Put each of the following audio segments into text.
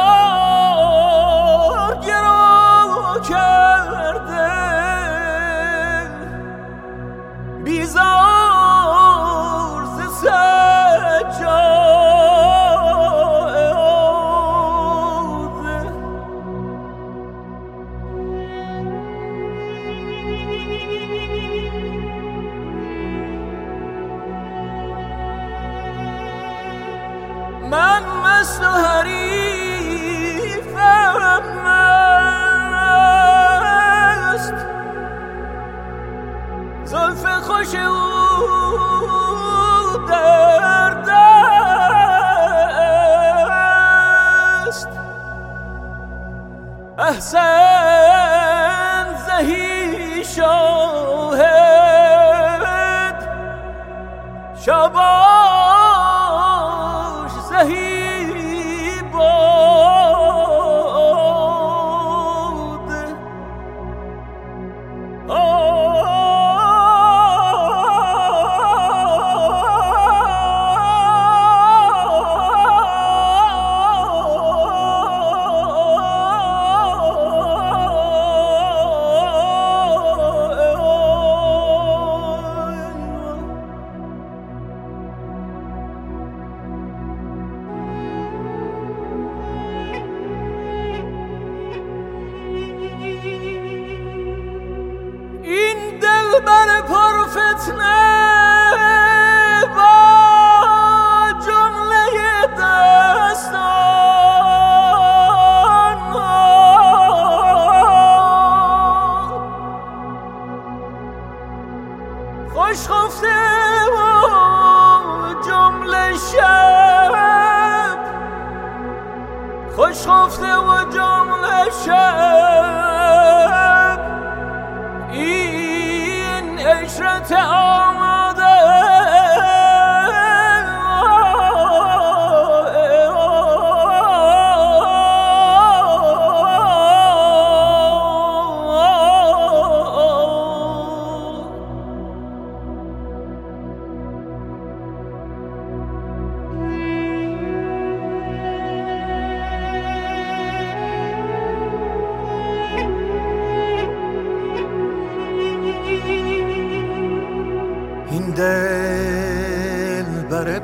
بار گرو کرده بیزار ز سجاده من مست و حریفم مست زلف خوش او در دست احسن زهی شاهد شاباش زهی باد دلبر پرفتنه با جمله دستان خوش خفته و جمله شب خوش خفته و جمله شب این عشرت آماده این دلبر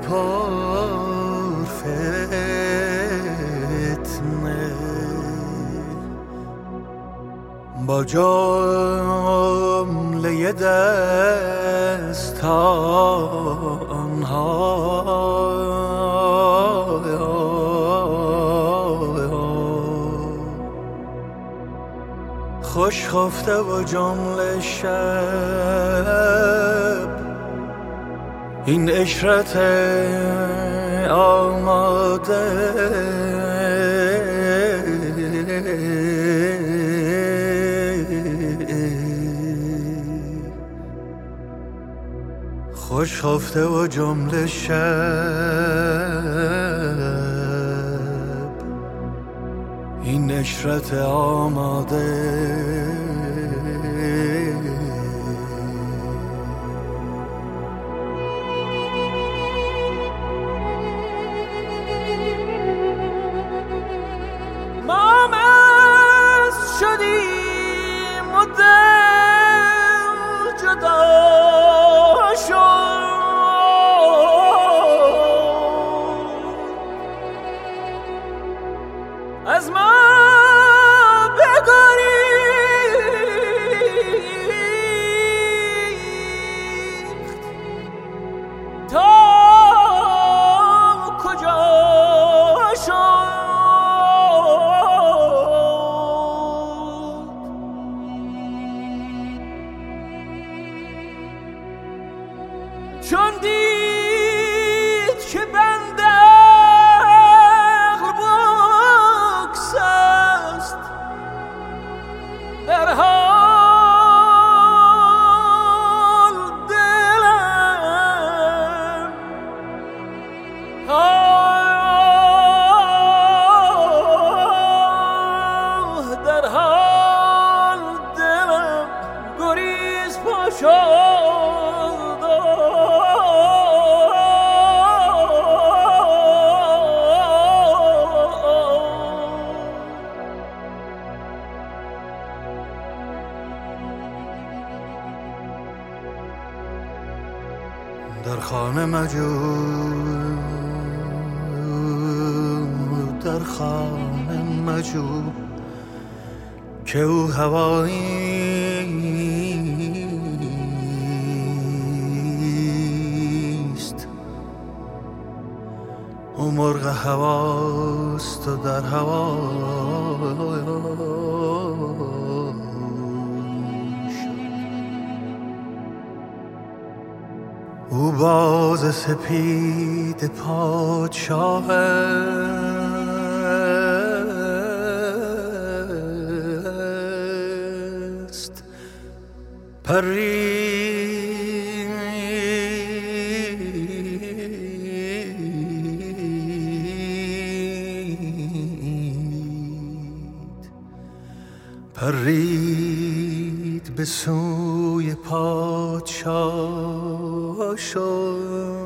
پرفتنه با جمله دستانها خوش خفته و جمله شب این عشرت آماده خوش خفته و جمله شب این عشرت آماده ما مست شدیم و دل جدا شد از ما بگریخت تا کجا شد چون دید که بنده عقل بگسل خانه مجو، در خانه مجو که او هواییست، او مرغ هواست و در او باز سپید پادشاه است، پرید به سوی پادشاه شد.